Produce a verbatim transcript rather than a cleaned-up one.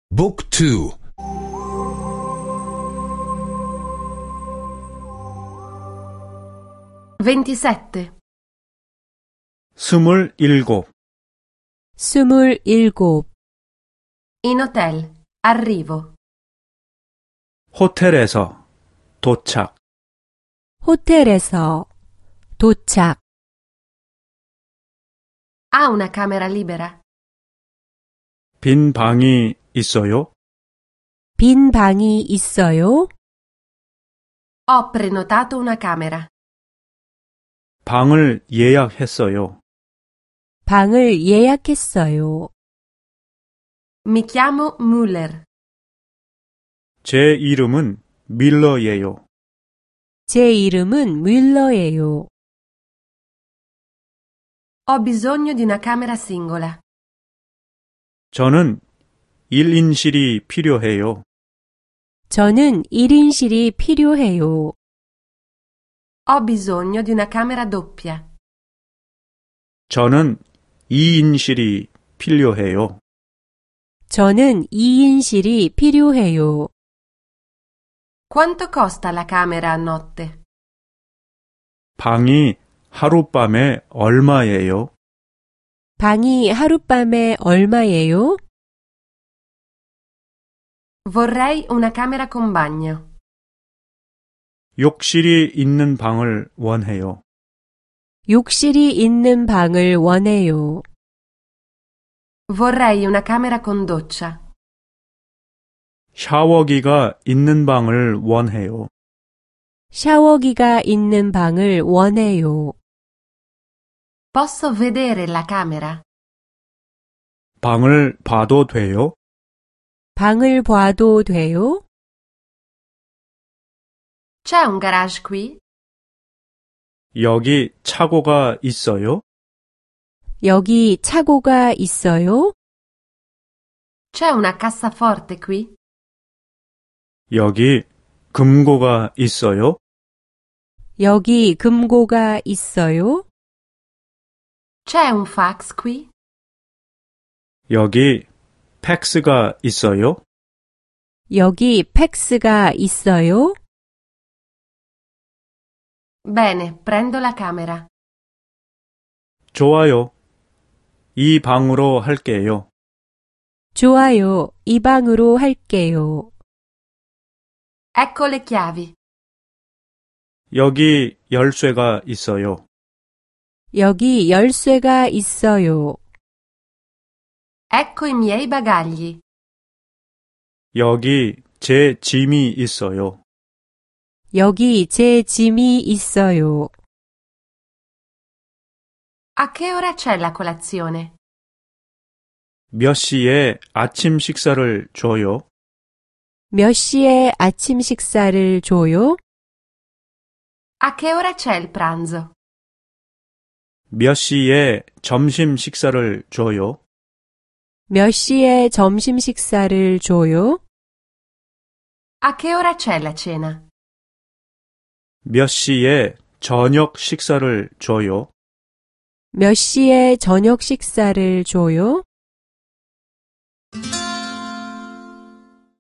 บุ๊กทู ventisette 스물일곱 스물일곱 in hotel arrivo 호텔에서 도착 호텔에서 도착 ha una camera libera 빈 방이 있어요? 빈 방이 있어요? ho prenotato una camera 방을 예약했어요. 방을 예약했어요. mi chiamo Müller 제 이름은 밀러예요. 제 이름은 뮬러예요. ho bisogno di una camera singola 저는 일 인실이 필요해요. 저는 일 인실이 필요해요. ho bisogno di una camera doppia 저는 이 인실이 필요해요. 저는 이 인실이 필요해요. quanto costa la camera a notte 방이 하룻밤에 얼마예요? 방이 하룻밤에 얼마예요? vorrei una camera con bagno 욕실이 있는 방을 원해요. 욕실이 있는 방을 원해요. vorrei una camera con doccia 샤워기가 있는 방을 원해요. 샤워기가 있는 방을 원해요. posso vedere la camera 방을 봐도 돼요? 방을 봐도 돼요? c'è un garage qui 여기 차고가 있어요? 여기 차고가 있어요? c'è una cassaforte qui 여기 금고가 있어요? 여기 금고가 있어요? c'è un fax qui 여기 팩스가 있어요? 여기 팩스가 있어요? bene prendo la camera 좋아요. 이 방으로 할게요. 좋아요. 이 방으로 할게요. ecco le chiavi 여기 열쇠가 있어요. 여기 열쇠가 있어요. ecco i miei bagagli 여기 제 짐이 있어요. 여기 제 짐이 있어요. a che ora c'è la colazione 몇 시에 아침 식사를 줘요? 몇 시에 아침 식사를 줘요? a che ora c'è il pranzo 몇 시에 점심 식사를 줘요? 몇 시에 점심 식사를 줘요? a che ora c'è la cena 몇 시에 저녁 식사를 줘요? 몇 시에 저녁 식사를 줘요?